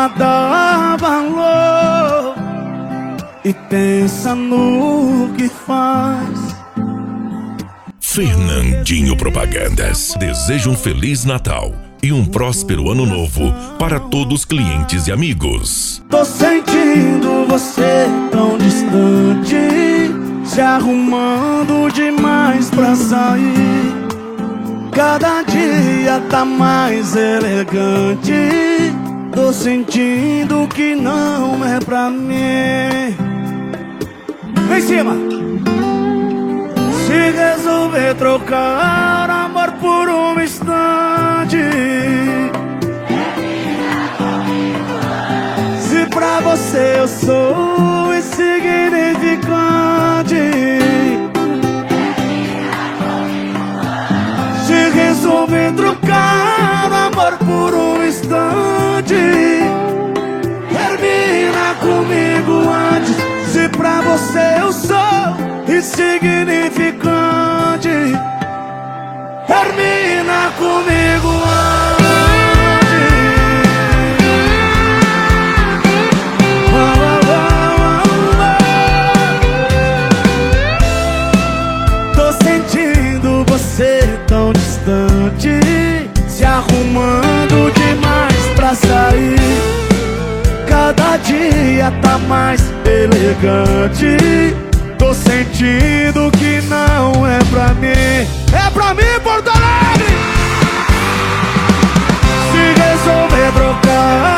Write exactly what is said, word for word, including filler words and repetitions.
a dar valor e pensa no que faz. Fernandinho Propagandas deseja um Feliz Natal e um próspero Ano Novo para todos os clientes e amigos. Tô sentindo você tão distante, se arrumando demais pra sair. Cada dia tá mais elegante, tô sentindo que não é pra mim. Vem em cima! Se resolver trocar amor por um instante, se pra você eu sou insignificante, se resolver trocar amor por um instante, termina comigo antes. Se pra você eu sou insignificante, termina comigo antes. Tô sentindo você tão distante, se arrumando demais pra sair. Cada dia tá mais elegante, tô sentindo que não é pra mim. É pra mim, Porto Alegre! Se resolver trocar